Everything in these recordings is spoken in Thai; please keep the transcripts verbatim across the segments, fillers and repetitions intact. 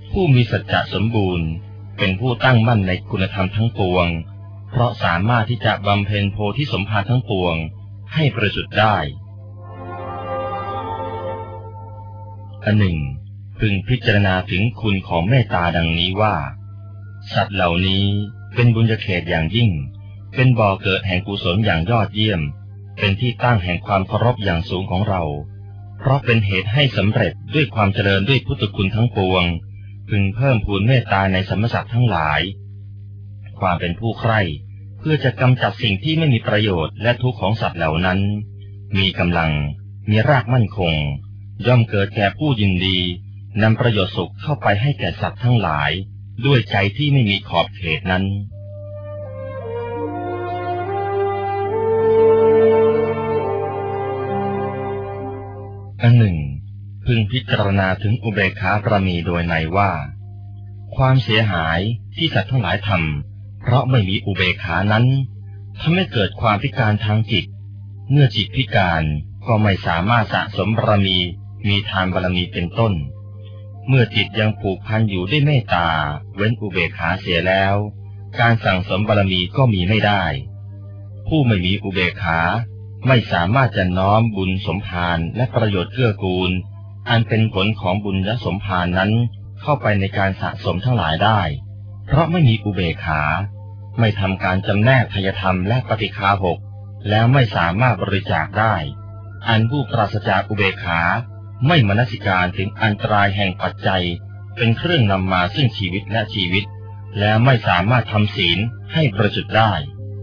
ผู้มีสัจจะสมบูรณ์เป็นผู้ตั้งมั่นในคุณธรรมทั้งปวงเพราะสามารถที่จะบำเพ็ญโพธิสมภารทั้งปวงให้ประจุได้อันหนึ่งพึงพิจารณาถึงคุณของเมตตาดังนี้ว่าสัตว์เหล่านี้เป็นบุญญาเขตอย่างยิ่งเป็นบ่อเกิดแห่งกุศลอย่างยอดเยี่ยมเป็นที่ตั้งแห่งความเคารพอย่างสูงของเราเพราะเป็นเหตุให้สำเร็จด้วยความเจริญด้วยพุทธคุณทั้งปวงพึงเพิ่มพูนเมตตาในสรรพสัตว์ทั้งหลายความเป็นผู้ใคร่เพื่อจะกำจัดสิ่งที่ไม่มีประโยชน์และทุกข์ของสัตว์เหล่านั้นมีกำลังมีรากมั่นคงย่อมเกิดแก่ผู้ยินดีนำประโยชน์สุขเข้าไปให้แก่สัตว์ทั้งหลายด้วยใจที่ไม่มีขอบเขตนั้นอันหนึ่งพึงพิจารณาถึงอุเบกขาบารมีโดยในว่าความเสียหายที่สัตว์ทั้งหลายทำเพราะไม่มีอุเบกขานั้นทำให้เกิดความพิการทางจิตเมื่อจิตพิการก็ไม่สามารถสะสมบารมีมีทานบารมีเป็นต้นเมื่อจิตยังผูกพันอยู่ด้วยเมตตาเว้นอุเบกขาเสียแล้วการสั่งสมบารมีก็มีไม่ได้ผู้ไม่มีอุเบกขาไม่สามารถจะน้อมบุญสมภารและประโยชน์เกื้อกูลอันเป็นผลของบุญและสมภารนั้นเข้าไปในการสะสมทั้งหลายได้เพราะไม่มีอุเบกขาไม่ทำการจำแนกทายธรรมและปฏิฆาหกแล้วไม่สามารถบริจาคได้อันผู้ปราศจากอุเบกขาไม่มนสิการถึงอันตรายแห่งปัจจัยเป็นเครื่องนำมาซึ่งชีวิตและชีวิตและไม่สามารถทำศีลให้บริสุทธิ์ได้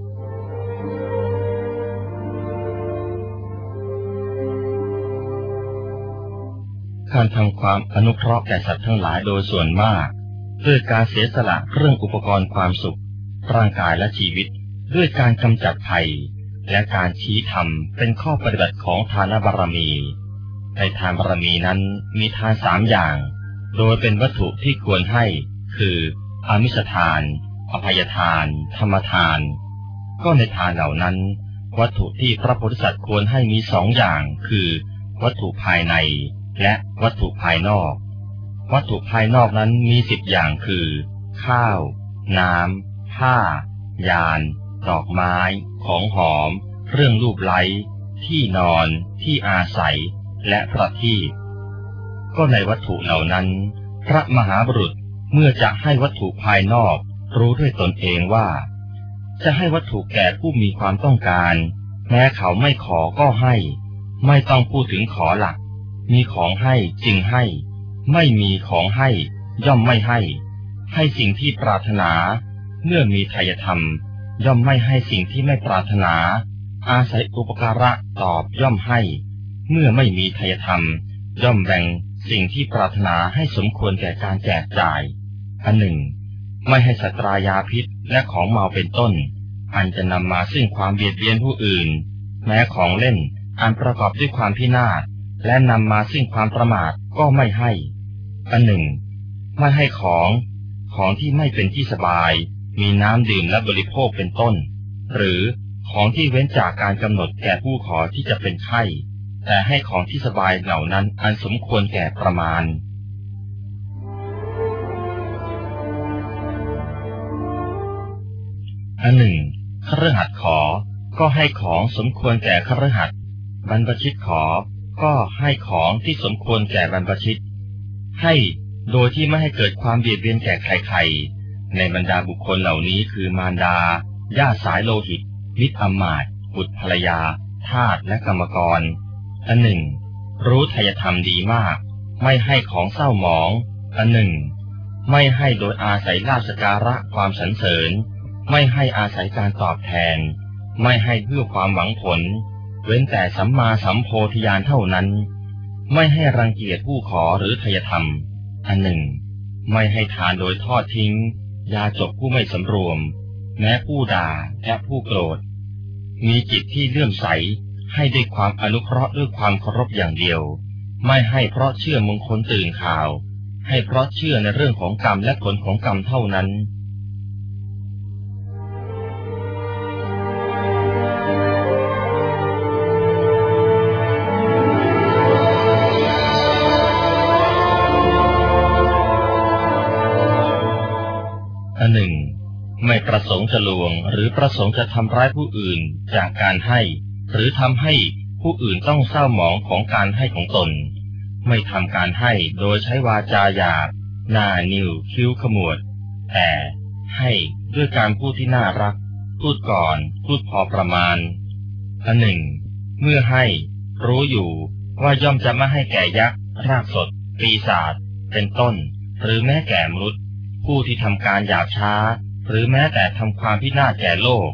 การทำความอนุเคราะห์แก่สัตว์ทั้งหลายโดยส่วนมากด้วยการเสียสละเครื่องอุปกรณ์ความสุขร่างกายและชีวิตด้วยการกำจัดภัยและการชี้ธรรมเป็นข้อปฏิบัติของทานบารมีในทานบารมีนั้นมีทานสามอย่างโดยเป็นวัตถุที่ควรให้คืออามิสทานอภัยทานธรรมทานก็ในทานเหล่านั้นวัตถุที่พระโพธิสัตว์ควรให้มีสองอย่างคือวัตถุภายในและวัตถุภายนอกวัตถุภายนอกนั้นมีสิบอย่างคือข้าวน้ำผ้ายานดอกไม้ของหอมเครื่องลูบไล้ที่นอนที่อาศัยและประทีปก็ในวัตถุเหล่านั้นพระมหาบุรุษเมื่อจะให้วัตถุภายนอกรู้ด้วยตนเองว่าจะให้วัตถุแก่ผู้มีความต้องการแม้เขาไม่ขอก็ให้ไม่ต้องพูดถึงขอหลักมีของให้จึงให้ไม่มีของให้ย่อมไม่ให้ให้สิ่งที่ปรารถนาเมื่อมีไทยธรรมย่อมไม่ให้สิ่งที่ไม่ปรารถนาอาศัยอุปการะตอบย่อมให้เมื่อไม่มีไทยธรรมย่อมแบ่งสิ่งที่ปรารถนาให้สมควรแก่การแจกจ่ายอันหนึ่งไม่ให้สัตรายาพิษและของเมาเป็นต้นอันจะนำมาซึ่งความเบียดเบียนผู้อื่นแม้ของเล่นอันประกอบด้วยความพินาศและนำมาซึ่งความประมาทก็ไม่ให้อันหนึ่งไม่ให้ของของที่ไม่เป็นที่สบายมีน้ำดื่มและบริโภคเป็นต้นหรือของที่เว้นจากการกำหนดแก่ผู้ขอที่จะเป็นไข้แต่ให้ของที่สบายเหล่านั้นอันสมควรแก่ประมาณอันหนึ่งคฤหัสถ์ขอก็ให้ของสมควรแก่คฤหัสถ์บรรพชิตขอก็ให้ของที่สมควรแก่บรรพชิตให้โดยที่ไม่ให้เกิดความเบียดเบียนแก่ใครๆในบรรดาบุคคลเหล่านี้คือมารดาญาติสายโลหิตมิตรอมาตย์บุตรภรรยาทาสและกรรมกรอันหนึ่งรู้ไทยธรรมดีมากไม่ให้ของเศร้าหมองอันหนึ่งไม่ให้โดยอาศัยลาภสการะความสรรเสริญไม่ให้อาศัยการตอบแทนไม่ให้เพื่อความหวังผลเว้นแต่สัมมาสัมโพธิญาณเท่านั้นไม่ให้รังเกียจผู้ขอหรือไทยธรรมอันหนึ่งไม่ให้ทานโดยทอดทิ้งยาจกผู้ไม่สำรวมแม้ผู้ด่าและผู้โกรธมีจิตที่เลื่อมใสให้ด้วยความอนุเคราะห์ด้วยความเคารพอย่างเดียวไม่ให้เพราะเชื่อมงคลตื่นข่าวให้เพราะเชื่อในเรื่องของกรรมและผลของกรรมเท่านั้นอไม่ประสงค์จะลวงหรือประสงค์จะทำร้ายผู้อื่นจากการให้หรือทำให้ผู้อื่นต้องเศร้าหมองของการให้ของตนไม่ทำการให้โดยใช้วาจาหยาบหน้านิ้วคิ้วขมวดแต่ให้ด้วยการพูดที่น่ารักพูดก่อนพูดพอประมาณอันหนึ่งเมื่อให้รู้อยู่ว่าย่อมจะไม่ให้แก่ยักษ์รากสดปีศาจเป็นต้นหรือแม้แก่มนุษย์ผู้ที่ทำการหยาบช้าหรือแม้แต่ทำความพินาศแก่โลก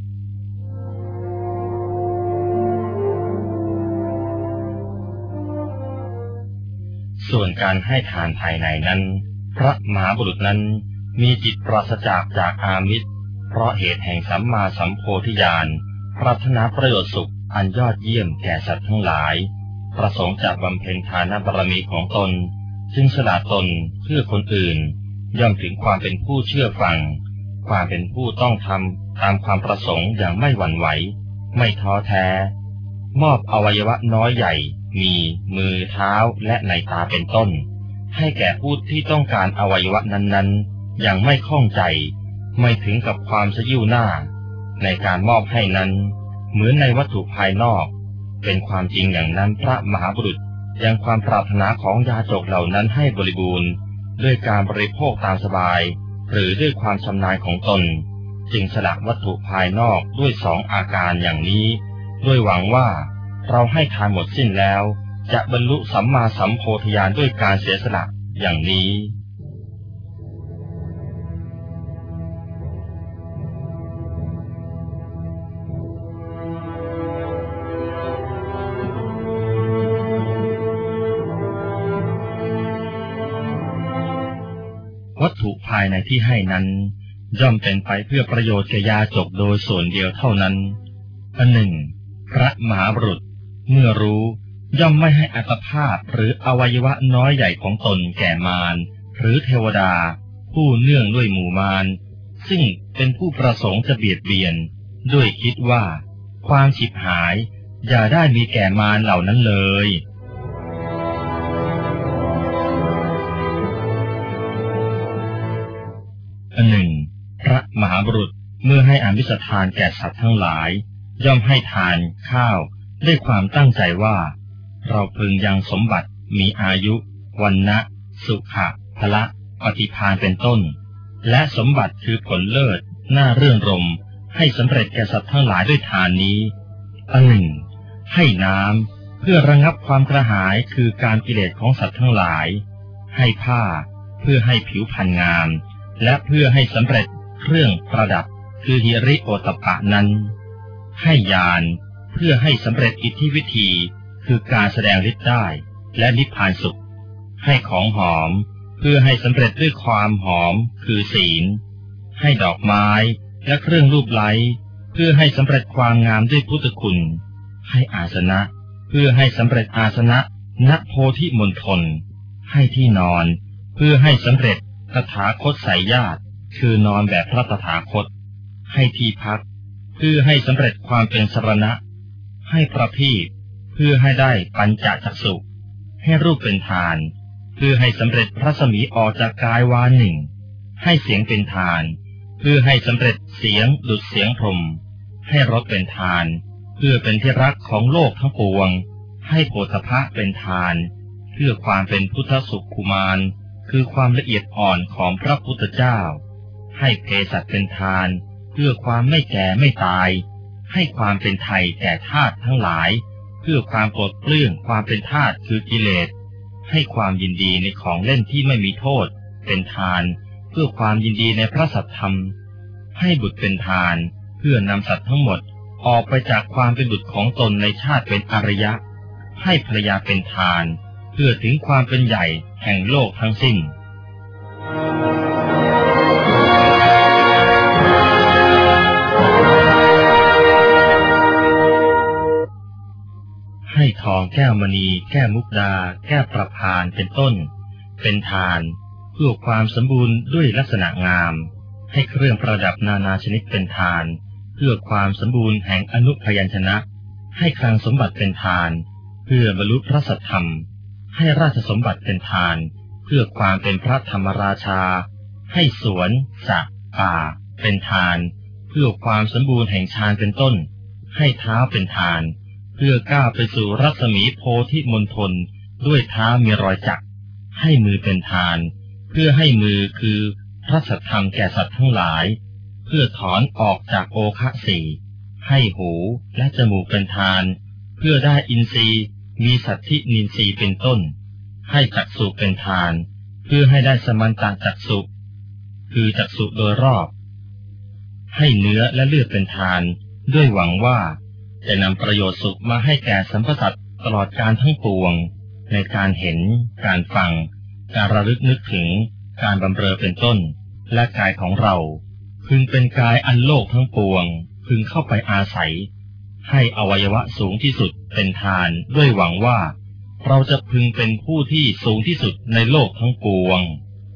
ส่วนการให้ทานภายในนั้นพระมหาบุรุษนั้นมีจิตปราศจากจากอามิสเพราะเหตุแห่งสัมมาสัมโพธิญาณปรารถนาประโยชน์สุขอันยอดเยี่ยมแก่สัตว์ทั้งหลายประสงค์จากบำเพ็ญทานบารมีของตนจึงสละตนเพื่อคนอื่นย่อมถึงความเป็นผู้เชื่อฟังความเป็นผู้ต้องทำตามความประสงค์อย่างไม่หวั่นไหวไม่ท้อแท้มอบอวัยวะน้อยใหญ่มีมือเท้าและในตาเป็นต้นให้แก่ผู้ที่ต้องการอวัยวะนั้นๆอย่างไม่ข้องใจไม่ถึงกับความสยิวหน้าในการมอบให้นั้นเหมือนในวัตถุภายนอกเป็นความจริงอย่างนั้นพระมหาบุรุษยังความปรารถนาของยาจกเหล่านั้นให้บริบูรณ์ด้วยการบริโภคตามสบายหรือด้วยความชำนาญของตนจึงสละวัตถุภายนอกด้วยสองอาการอย่างนี้ด้วยหวังว่าเราให้ทานหมดสิ้นแล้วจะบรรลุสัมมาสัมโพธิญาณด้วยการเสียสละอย่างนี้วัตถุภายในที่ให้นั้นย่อมเป็นไปเพื่อประโยชน์แก่ยาจกโดยส่วนเดียวเท่านั้นอันหนึ่งพระมหาบุรุษเมื่อรู้ย่อมไม่ให้อัตภาพหรืออวัยวะน้อยใหญ่ของตนแก่มารหรือเทวดาผู้เนื่องด้วยหมู่มารซึ่งเป็นผู้ประสงค์จะเบียดเบียนด้วยคิดว่าความฉิบหายอย่าได้มีแก่มารเหล่านั้นเลยอันหนึ่งพระมหาบุรุษเมื่อให้อามิสทานแก่สัตว์ทั้งหลายย่อมให้ทานข้าวด้วยความตั้งใจว่าเราพึงยังสมบัติมีอายุวรรณะสุขะพละปฏิภาณเป็นต้นและสมบัติคือผลเลิศน่าเรื่นรมให้สำเร็จแก่สัตว์ทั้งหลายด้วยทานนี้อันหนึ่งให้น้ำเพื่อระงับความกระหายคือการกิเลสของสัตว์ทั้งหลายให้ผ้าเพื่อให้ผิวพรรณงามและเพื่อให้สำเร็จเครื่องประดับคือหิริโอตปะนั้นให้ญาณเพื่อให้สำเร็จอิทธิวิธีคือการแสดงฤทธิ์ได้และนิพพานสุขให้ของหอมเพื่อให้สำเร็จด้วยความหอมคือศีลให้ดอกไม้และเครื่องรูปไล้เพื่อให้สำเร็จความงามด้วยพุทธคุณให้อาสนะเพื่อให้สำเร็จอาสนะณโพธิมณฑลให้ที่นอนเพื่อให้สำเร็จตถาคตไสยญาติคือนอนแบบพระตถาคตให้ที่พักเพื่อให้สำเร็จความเป็นสรณะให้ประทีปเพื่อให้ได้ปัญจจักษุให้รูปเป็นทานเพื่อให้สำเร็จพระสมีออกจากกายวาหนึ่งให้เสียงเป็นทานเพื่อให้สำเร็จเสียงดุจเสียงพรหมให้รสเป็นทานเพื่อเป็นที่รักของโลกทั้งปวงให้โผฏฐัพพะเป็นทานเพื่อความเป็นพุทธสุขกุมารคือความละเอียดอ่อนของพระพุทธเจ้าให้เภสัชเป็นทานเพื่อความไม่แก่ไม่ตายให้ความเป็นไทยแก่ทาสทั้งหลายเพื่อความปลดเปลื้องความเป็นทาสคือกิเลสให้ความยินดีในของเล่นที่ไม่มีโทษเป็นทานเพื่อความยินดีในพระสัทธรรมให้บุตรเป็นทานเพื่อนำสัตว์ทั้งหมดออกไปจากความเป็นบุตรของตนในชาติเป็นอริยะให้ภรรยาเป็นทานเพื่อถึงความเป็นใหญ่แห่งโลกทั้งสิ้นให้ทองแก้วมณีแก้วมุกดาแก้วประพานเป็นต้นเป็นทานเพื่อความสมบูรณ์ด้วยลักษณะงามให้เครื่องประดับนานาชนิดเป็นทานเพื่อความสมบูรณ์แห่งอนุพยัญชนะให้คลังสมบัติเป็นทานเพื่อบรรลุพระสัทธรรมให้ราชสมบัติเป็นทานเพื่อความเป็นพระธรรมราชาให้สวนสระป่าเป็นทานเพื่อความสมบูรณ์แห่งฌานเป็นต้นให้เท้าเป็นทานเพื่อก้าวไปสู่รัศมีโพธิมณฑลด้วยเท้ามีรอยจักรให้มือเป็นทานเพื่อให้มือคือพระสัทธรรมแก่สัตว์ทั้งหลายเพื่อถอนออกจากโอคะสี่ให้หูและจมูกเป็นทานเพื่อได้อินทรีย์มีสัตถินินทรีย์เป็นต้นให้จักษุเป็นทานเพื่อให้ได้สมันตจักษุคือจักษุโดยรอบให้เนื้อและเลือดเป็นทานด้วยหวังว่าจะนำประโยชน์สุขมาให้แก่สรรพสัตว์ตลอดการทั้งปวงในการเห็นการฟังการระลึกนึกถึงการบำเรอเป็นต้นและกายของเราพึงเป็นกายอันโลกทั้งปวงพึงเข้าไปอาศัยให้อวัยวะสูงที่สุดเป็นทานด้วยหวังว่าเราจะพึงเป็นผู้ที่สูงที่สุดในโลกทั้งปวง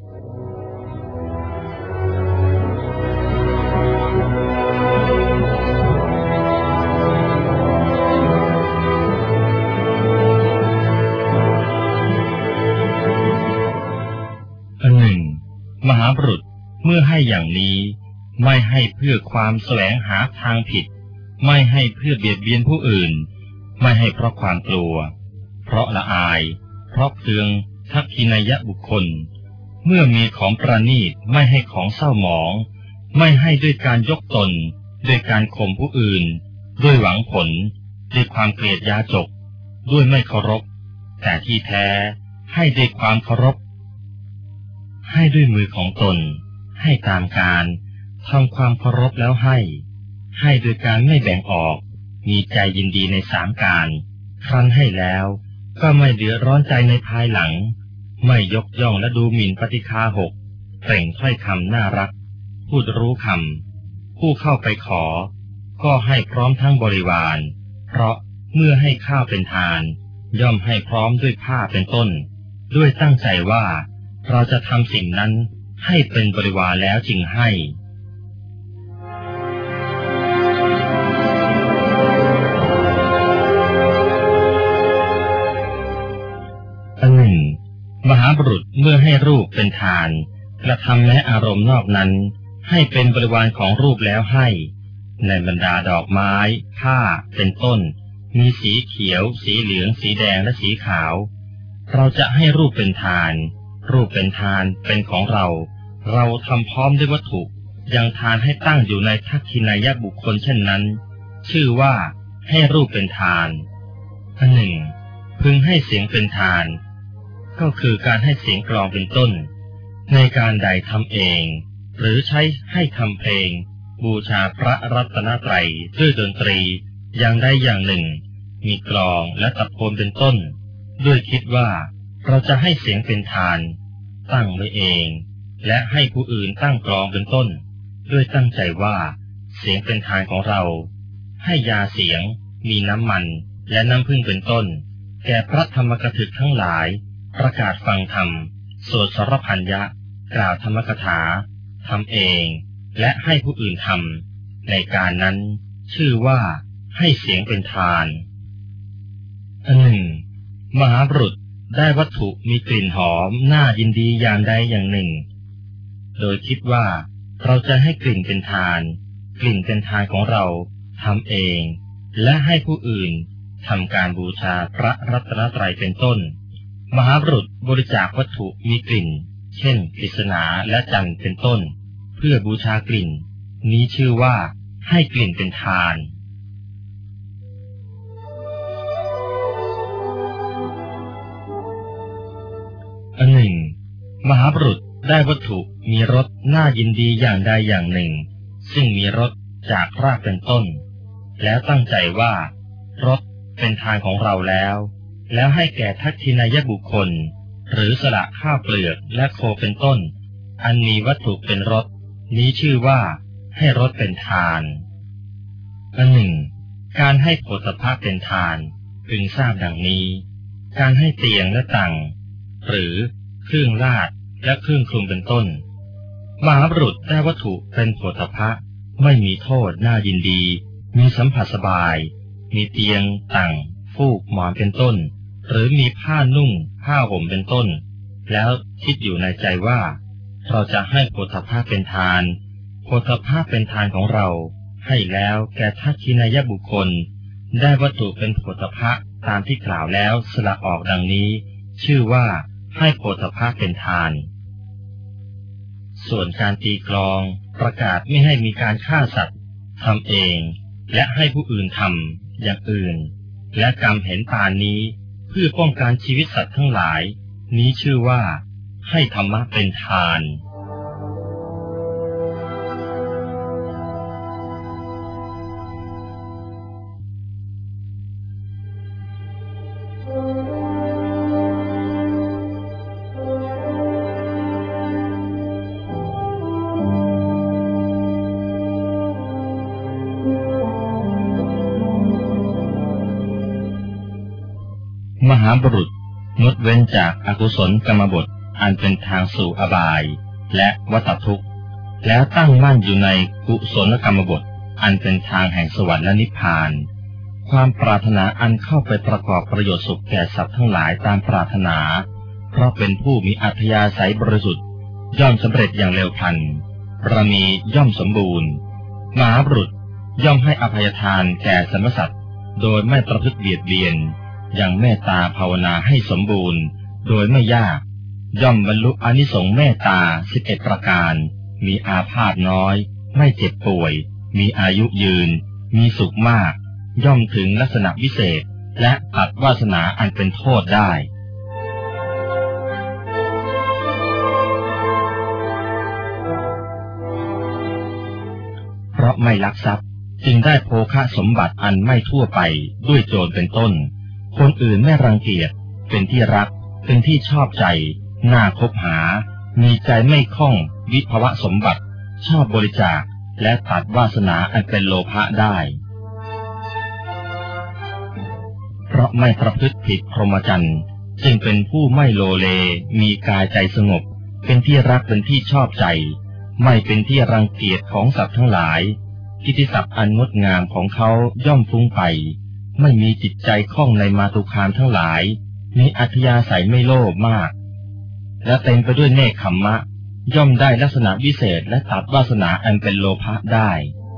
อันหนึ่งมหาบุรุษเมื่อให้อย่างนี้ไม่ให้เพื่อความแสวงหาทางผิดไม่ให้เพื่อเบียดเบียนผู้อื่นไม่ให้เพราะความกลัวเพราะละอายเพราะเคืองทักขินายบุคคลเมื่อมีของประณีตไม่ให้ของเศร้าหมองไม่ให้ด้วยการยกตนด้วยการข่มผู้อื่นด้วยหวังผลด้วยความเกลียดยาจกด้วยไม่เคารพแต่ที่แท้ให้ด้วยความเคารพให้ด้วยมือของตนให้ตามการทำความเคารพแล้วให้ให้โดยการไม่แบ่งออกมีใจยินดีในสามการครั้นให้แล้วก็ไม่เดือดร้อนใจในภายหลังไม่ยกย่องและดูหมิ่นปฏิฆาหกเปล่งถ้อยคำน่ารักพูดรู้คำผู้เข้าไปขอก็ให้พร้อมทั้งบริวารเพราะเมื่อให้ข้าวเป็นทานย่อมให้พร้อมด้วยผ้าเป็นต้นด้วยตั้งใจว่าเราจะทำสิ่งนั้นให้เป็นบริวารแล้วจึงให้อันหนึ่งมหาบุรุษเมื่อให้รูปเป็นทานกระทำและอารมณ์นอกนั้นให้เป็นบริวารของรูปแล้วให้ในบรรดาดอกไม้ผ้าเป็นต้นมีสีเขียวสีเหลืองสีแดงและสีขาวเราจะให้รูปเป็นทานรูปเป็นทานเป็นของเราเราทำพร้อมด้วยวัตถุยังทานให้ตั้งอยู่ในทักขินายบุคคลเช่นนั้นชื่อว่าให้รูปเป็นทานอันหนึ่งพึงให้เสียงเป็นทานก็คือการให้เสียงกลองเป็นต้นในการใดทำเองหรือใช้ให้ทำเพลงบูชาพระรัตนตรัยด้วยดนตรีอย่างใดอย่างหนึ่งมีกลองและตะโพนเป็นต้นด้วยคิดว่าเราจะให้เสียงเป็นทานตั้งไว้เองและให้ผู้อื่นตั้งกลองเป็นต้นด้วยตั้งใจว่าเสียงเป็นทานของเราให้ยาเสียงมีน้ำมันและน้ำผึ้งเป็นต้นแก่พระธรรมกถึกทั้งหลายประกาศฟังธรรมสวดสรพัญญะกล่าวธรรมกถาทำเองและให้ผู้อื่นทำในการนั้นชื่อว่าให้เสียงเป็นทานอันหนึ่งมหาบุรุษได้วัตถุมีกลิ่นหอมน่ายินดีอย่างใดอย่างหนึ่งโดยคิดว่าเราจะให้กลิ่นเป็นทานกลิ่นเป็นทานของเราทำเองและให้ผู้อื่นทำการบูชาพระรัตนตรัยเป็นต้นมหาบุรุษบริจาควัตถุมีกลิ่นเช่นกฤษณาและจันทร์เป็นต้นเพื่อบูชากลิ่นนี้ชื่อว่าให้กลิ่นเป็นทานอันหนึ่งมหาบุรุษได้วัตถุมีรสน่ายินดีอย่างใดอย่างหนึ่งซึ่งมีรสจากรากเป็นต้นแล้วตั้งใจว่ารสเป็นทานของเราแล้วแล้วให้แก่ทักขินายบุคคลหรือสละข้าวเปลือกและโคเป็นต้นอันมีวัตถุเป็นรสนี้ชื่อว่าให้รสเป็นทานอันหนึ่งการให้โผฏฐัพพะเป็นทานพึงทราบดังนี้การให้เตียงและตังหรือเครื่องลาดและเครื่องคลุมเป็นต้นมหาบุรุษได้วัตถุเป็นโผฏฐัพพะไม่มีโทษน่ายินดีมีสัมผัสสบายมีเตียงตังฟูกหมอนเป็นต้นหรือมีผ้านุ่งผ้าห่มเป็นต้นแล้วคิดอยู่ในใจว่าเราจะให้โผฏฐัพพะเป็นทานโผโพธพะเป็นทานของเราให้แล้วแก่ทักขินายบุคคลได้วัตถุเป็นโพธพะตามที่กล่าวแล้วสละออกดังนี้ชื่อว่าให้โพธพะเป็นทานส่วนการตีกลองประกาศไม่ให้มีการฆ่าสัตว์ทำเองและให้ผู้อื่นทำอย่างอื่นและกรรมเห็นปานนี้เพื่อป้องกันชีวิตสัตว์ทั้งหลายนี้ชื่อว่าให้ธรรมะเป็นทานมหาบุรุษงดเว้นจากอกุศลกรรมบทอันเป็นทางสู่อบายและวัฏทุกข์แล้วตั้งมั่นอยู่ในกุศลกรรมบทอันเป็นทางแห่งสวรรค์และนิพพานความปรารถนาอันเข้าไปประกอบประโยชน์สุขแก่สัตว์ทั้งหลายตามปรารถนาเพราะเป็นผู้มีอัธยาศัยบริสุทธิ์ย่อมสำเร็จอย่างเร็วพลันบารมีย่อมสมบูรณ์มหาบุรุษย่อมให้อภัยทานแก่สรรพสัตว์โดยไม่ประพฤติเบียดเบียนยังเมตตาภาวนาให้สมบูรณ์โดยไม่ยากย่อมบรรลุอานิสงส์เมตตาสิบเอ็ดประการมีอาพาธน้อยไม่เจ็บป่วยมีอายุยืนมีสุขมากย่อมถึงลักษณะวิเศษและตัดวาสนาอันเป็นโทษได้เพราะไม่ลักทรัพย์จึงได้โภคสมบัติอันไม่ทั่วไปด้วยโจรเป็นต้นคนอื่นไม่รังเกียจเป็นที่รักเป็นที่ชอบใจน่าคบหามีใจไม่คล่องวิภวะสมบัติชอบบริจาคและตัดวาสนาอันเป็นโลภะได้เพราะไม่ประพฤติผิดพรหมจรรย์จึงเป็นผู้ไม่โลเลมีกายใจสงบเป็นที่รักเป็นที่ชอบใจไม่เป็นที่รังเกียจของสัตว์ทั้งหลายกิตติศัพท์อันงดงามของเขาย่อมฟุ้งไปไม่มีจิตใจคล่องในมาตุคามทั้งหลายมีอัธยาศัยไม่โลภมากและเต็มไปด้วยเนกขัมมะย่อมได้ลักษณะวิเศษและตัดวาสนาอันเป็นโลภะได้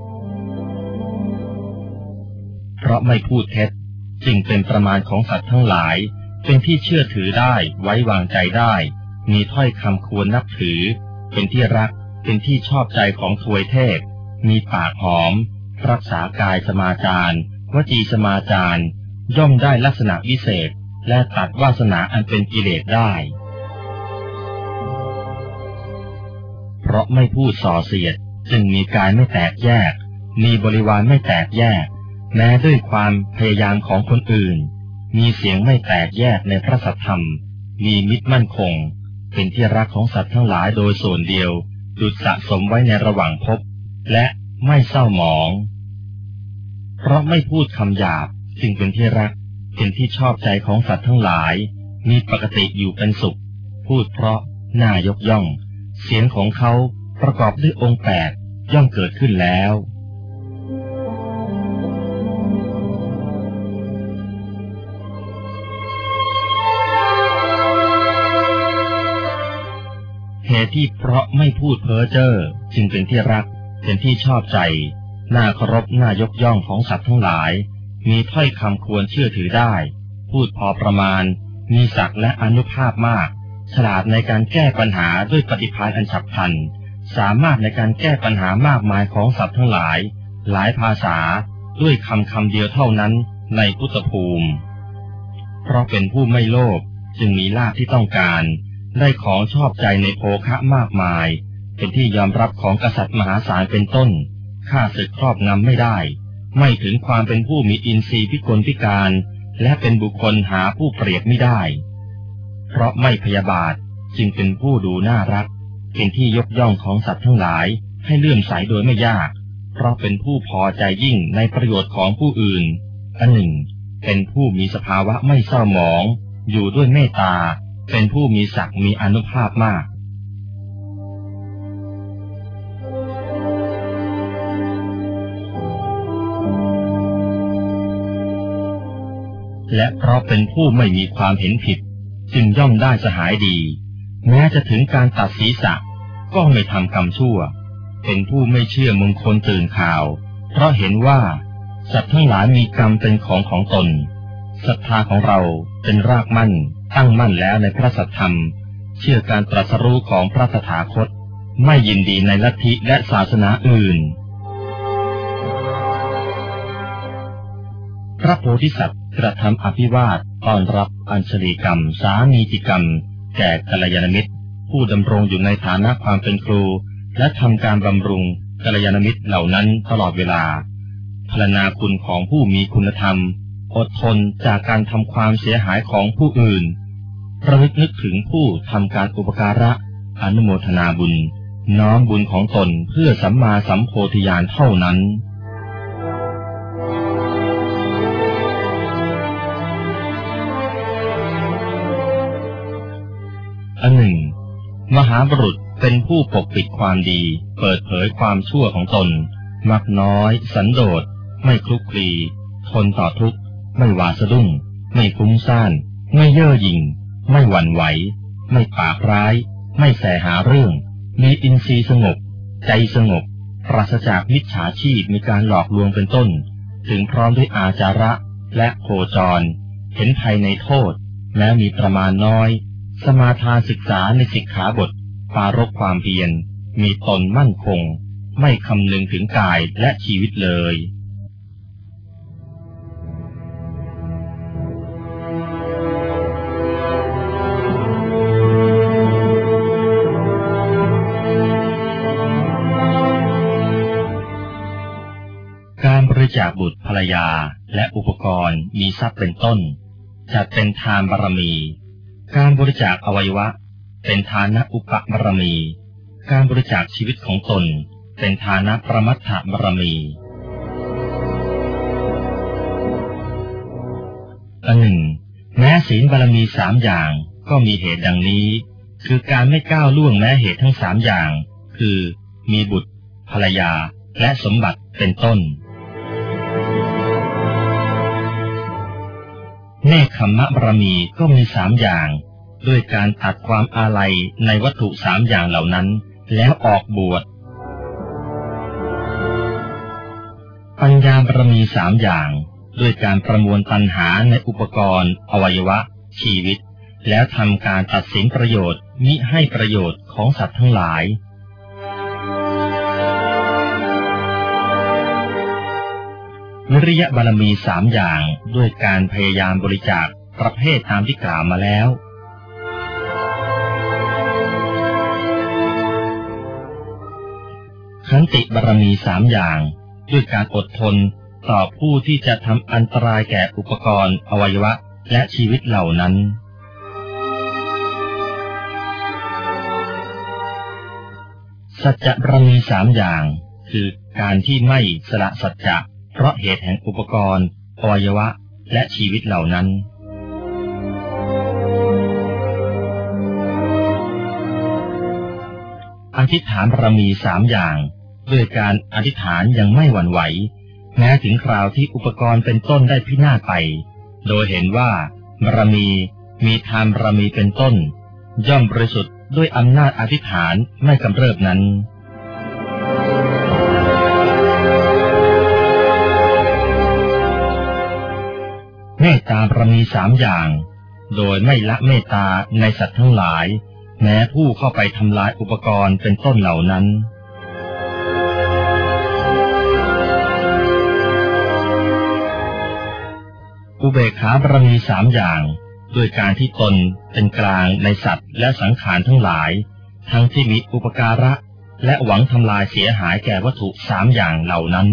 เพราะไม่พูดเท็จจึงเป็นประมาณของสัตว์ทั้งหลายเป็นที่เชื่อถือได้ไว้วางใจได้มีถ้อยคำควรนับถือเป็นที่รักเป็นที่ชอบใจของทวยเทพมีปากหอมรักษากายสมาจารวจีสมาจารย่อมได้ลักษณะวิเศษและตัดวาสนาอันเป็นกิเลสได้เพราะไม่พูดส่อเสียดจึงมีกายไม่แตกแยกมีบริวารไม่แตกแยกแม้ด้วยความพยายามของคนอื่นมีเสียงไม่แตกแยกในพระสัทธรรมมีมิตรมั่นคงเป็นที่รักของสัตว์ทั้งหลายโดยส่วนเดียวดุจสะสมไว้ในระหว่างภพและไม่เศร้าหมองเพราะไม่พูดคำหยาบจึงเป็นที่รักเป็นที่ชอบใจของสัตว์ทั้งหลายมีปกติอยู่เป็นสุขพูดเพราะน่ายกย่องเสียงของเขาประกอบด้วยองค์แปดย่อมเกิดขึ้นแล้วเหตุที่เพราะไม่พูดเพ้อเจ้อจึงเป็นที่รักเป็นที่ชอบใจน่าเคารพน่ายกย่องของสัตว์ทั้งหลายมีถ้อยคำควรเชื่อถือได้พูดพอประมาณมีศักดิ์และอานุภาพมากฉลาดในการแก้ปัญหาด้วยปฏิภาณอันฉับพลันสามารถในการแก้ปัญหามากมายของสัตว์ทั้งหลายหลายภาษาด้วยคำคำเดียวเท่านั้นในพุทธภูมิเพราะเป็นผู้ไม่โลภจึงมีลาภที่ต้องการได้ของชอบใจในโภคะมากมายเป็นที่ยอมรับของกษัตริย์มหาศาลเป็นต้นข้าศึกครอบงำไม่ได้ไม่ถึงความเป็นผู้มีอินทรีย์พิกลพิการและเป็นบุคคลหาผู้เปรียบไม่ได้เพราะไม่พยาบาทจึงเป็นผู้ดูน่ารักเป็นที่ยกย่องของสัตว์ทั้งหลายให้เลื่อมใสโดยไม่ยากเพราะเป็นผู้พอใจยิ่งในประโยชน์ของผู้อื่นอันหนึ่งเป็นผู้มีสภาวะไม่เศร้าหมองอยู่ด้วยเมตตาเป็นผู้มีศักดิ์มีอานุภาพมากและเพราะเป็นผู้ไม่มีความเห็นผิดจึงย่อมได้สหายดีแม้จะถึงการตัดศีรษะก็ไม่ทำกรรมชั่วเป็นผู้ไม่เชื่อมงคลตื่นข่าวเพราะเห็นว่าสัตว์ทั้งหลายมีกรรมเป็นของของตนศรัทธาของเราเป็นรากมั่นตั้งมั่นแล้วในพระสัทธรรมเชื่อการตรัสรู้ของพระตถาคตไม่ยินดีในลัทธิและศาสนาอื่นพระโพธิสัตว์กระทำอภิวาทต้อนรับอัญชลีกรรมสามีจิกรรมแก่กัลยาณมิตรผู้ดำรงอยู่ในฐานะความเป็นครูและทำการบำรุงกัลยาณมิตรเหล่านั้นตลอดเวลาพรรณนาคุณของผู้มีคุณธรรมอดทนจากการทำความเสียหายของผู้อื่นระลึกนึกถึงผู้ทำการอุปการะอนุโมทนาบุญน้อมบุญของตนเพื่อสัมมาสัมโพธิญาณเท่านั้นอันหนึ่งมหาบุรุษเป็นผู้ปกปิดความดีเปิดเผยความชั่วของตนมักน้อยสันโดษไม่คลุกคลีทนต่อทุกข์ไม่หวาดสะดุ้งไม่ฟุ้งซ่านไม่เย่อหยิ่งไม่หวั่นไหวไม่ปากร้ายไม่แสหาเรื่องมีอินทรีย์สงบใจสงบปราศจากมิจฉาชีพมีการหลอกลวงเป็นต้นถึงพร้อมด้วยอาจาระและโคจรเห็นภัยในโทษแม้มีประมาณน้อยสมาทานศึกษาในสิกขาบทปรารภความเพียรมีตนมั่นคงไม่คำนึงถึงกายและชีวิตเลยการบริจาคบุตรภรรยาและอุปกรณ์มีทรัพย์เป็นต้นจัดเป็นทานบารมีการบริจาคอวัยวะเป็นทานะอุปบารมีการบริจาคชีวิตของตนเป็นทานะประมัตถบารมีอันหนึ่งแม้ศีลบารมีสามอย่างก็มีเหตุดังนี้คือการไม่ก้าวล่วงแม้เหตุทั้งสามอย่างคือมีบุตรภรรยาและสมบัติเป็นต้นเนคขมมะบารมีก็มีสามอย่างด้วยการตัดความอาลัยในวัตถุสามอย่างเหล่านั้นแล้วออกบวชปัญญาบารมีสามอย่างด้วยการประมวลตัณหาในอุปกรณ์อวัยวะชีวิตแล้วทำการตัดสินประโยชน์มิให้ประโยชน์ของสัตว์ทั้งหลายวิริยะบารมีสามอย่างด้วยการพยายามบริจาคประเภทตามที่กล่าวมาแล้วขันติบารมีสามอย่างด้วยการอดทนต่อผู้ที่จะทำอันตรายแก่อุปกรณ์อวัยวะและชีวิตเหล่านั้นสัจจะบารมีสามอย่างคือการที่ไม่สละสัจจะเพราะเหตุแห่งอุปกรณ์อวัยวะและชีวิตเหล่านั้นอธิษฐานบารมีสามอย่างด้วยการอธิษฐานยังไม่หวั่นไหวแม้ถึงคราวที่อุปกรณ์เป็นต้นได้พินาศไปโดยเห็นว่าบารมีมีทานบารมีเป็นต้นย่อมบริสุทธิ์ด้วยอำนาจอธิษฐานไม่กำเริบนั้นเมตตาบารมีสามอย่างโดยไม่ละเมตตาในสัตว์ทั้งหลายแม้ผู้เข้าไปทำลายอุปกรณ์เป็นต้นเหล่านั้นอุเบกขาบารมีสามอย่างด้วยการที่ตนเป็นกลางในสัตว์และสังขารทั้งหลายทั้งที่มีอุปการะและหวังทำลายเสียหายแก่วัตถุสามอย่างเหล่านั้น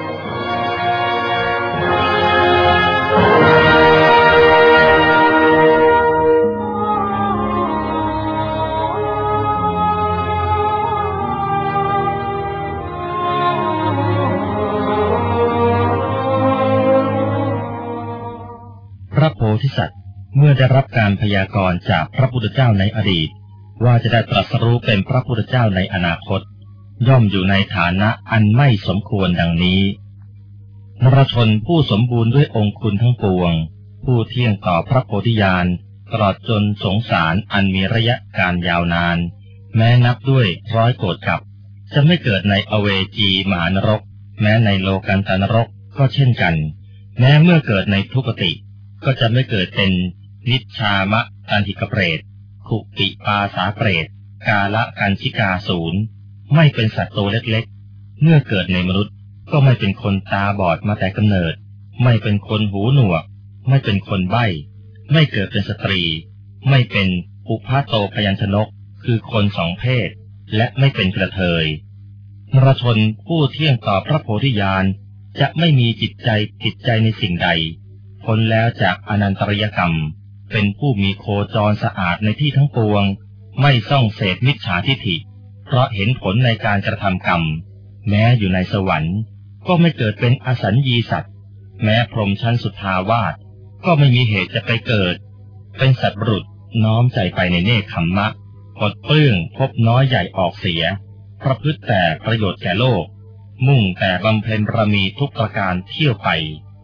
พระโพธิสัตว์เมื่อได้รับการพยากรณ์จากพระพุทธเจ้าในอดีตว่าจะได้ตรัสรู้เป็นพระพุทธเจ้าในอนาคตย่อมอยู่ในฐานะอันไม่สมควรดังนี้นรชนผู้สมบูรณ์ด้วยองค์คุณทั้งปวงผู้เที่ยงต่อพระโพธิญาณตลอดจนสงสารอันมีระยะการยาวนานแม้นับด้วยร้อยโกฏกับจะไม่เกิดในอเวจีมหานรกแม้ในโลกันตนรกก็เช่นกันแม้เมื่อเกิดในทุกติก็จะไม่เกิดเป็นนิชามะตันหิกเปรตขุปิปาสาเปรตกาละกันชิกาศูนย์ไม่เป็นสัตว์ตัวเล็กๆเมื่อเกิดในมนุษย์ก็ไม่เป็นคนตาบอดมาแต่กำเนิดไม่เป็นคนหูหนวกไม่เป็นคนใบ้ไม่เกิดเป็นสตรีไม่เป็นอุพาโตพยัญชนกคือคนสองเพศและไม่เป็นกระเทยนรชนผู้เที่ยงต่อพระโพธิญาณจะไม่มีจิตใจติดใจในสิ่งใดพ้นแล้วจากอนันตริยกรรมเป็นผู้มีโคจรสะอาดในที่ทั้งปวงไม่ส่องเสพมิจฉาทิฐิเพราะเห็นผลในการกระทำกรรมแม้อยู่ในสวรรค์ก็ไม่เกิดเป็นอสัญญีสัตว์แม้พรหมชั้นสุทธาวาสก็ไม่มีเหตุจะไปเกิดเป็นสัตว์บุรุษน้อมใจไปในเนคขมมะปลดเปลื้องพบน้อยใหญ่ออกเสียประพฤติแต่ประโยชน์แก่โลกมุ่งแต่บำเพ็ญบารมีทุกประการเที่ยวไป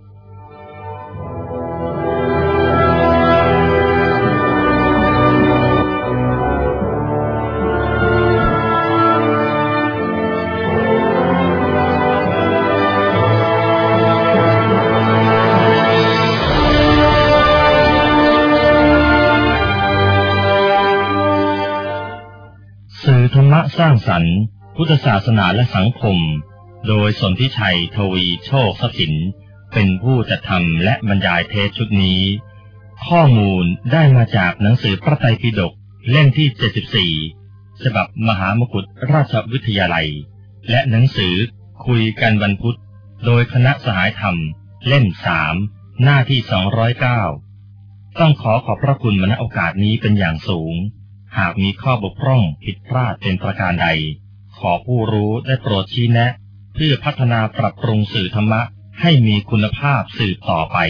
ธรรมะสร้างสรรค์พุทธศาสนาและสังคมโดยสนธิชัยทวีโชคทรัพย์สินเป็นผู้จัดทำและบรรยายเทปชุดนี้ข้อมูลได้มาจากหนังสือพระไตรปิฎกเล่มที่เจ็ดสิบสี่ฉบับมหามกุฏราชวิทยาลัยและหนังสือคุยกันวันพุธโดยคณะสหายธรรมเล่มสามหน้าที่สองร้อยเก้าต้องขอขอบพระคุณมาณโอกาสนี้เป็นอย่างสูงหากมีข้อบกพร่องผิดพลาดเป็นประการใดขอผู้รู้ได้โปรดชี้แนะเพื่อพัฒนาปรับปรุงสื่อธรรมะให้มีคุณภาพสืบต่อไป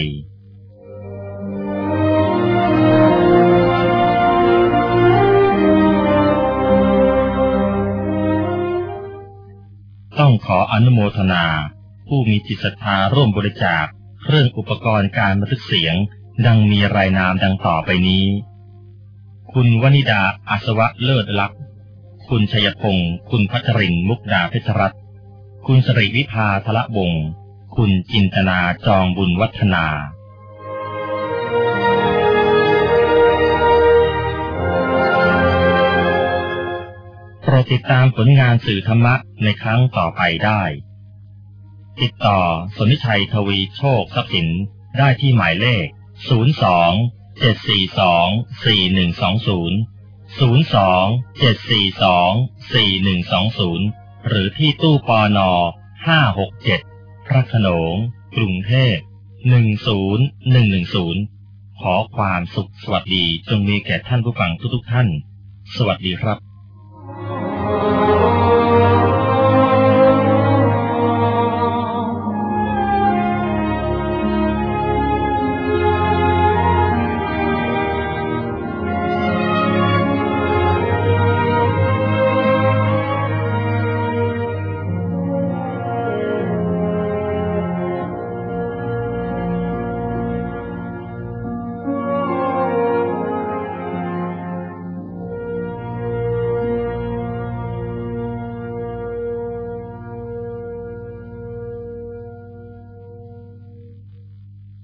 ต้องขออนุโมทนาผู้มีจิตศรัทธาร่วมบริจาคเครื่องอุปกรณ์การบันทึกเสียงดังมีรายนามดังต่อไปนี้คุณวนิดาอาสวะเลิศลักษณ์คุณชัยพงศ์คุณพัชรินทร์มุกดาเพชรรัตน์คุณสริวิภาทละวงศ์คุณจินตนาจองบุญวัฒนาโปรดติดตามผลงานสื่อธรรมะในครั้งต่อไปได้ติดต่อสนธิชัยทวีโชคทรัพย์สินได้ที่หมายเลขศูนย์ สอง เจ็ด สี่ สอง สี่ หนึ่ง สอง ศูนย์ ศูนย์ สอง เจ็ด สี่ สอง สี่ หนึ่ง สอง ศูนย์หรือที่ตู้ปนห้า หก เจ็ดพระโขนงกรุงเทพหนึ่ง ศูนย์ หนึ่ง หนึ่ง ศูนย์ขอความสุขสวัสดีจงมีแก่ท่านผู้ฟังทุกๆท่านสวัสดีครับ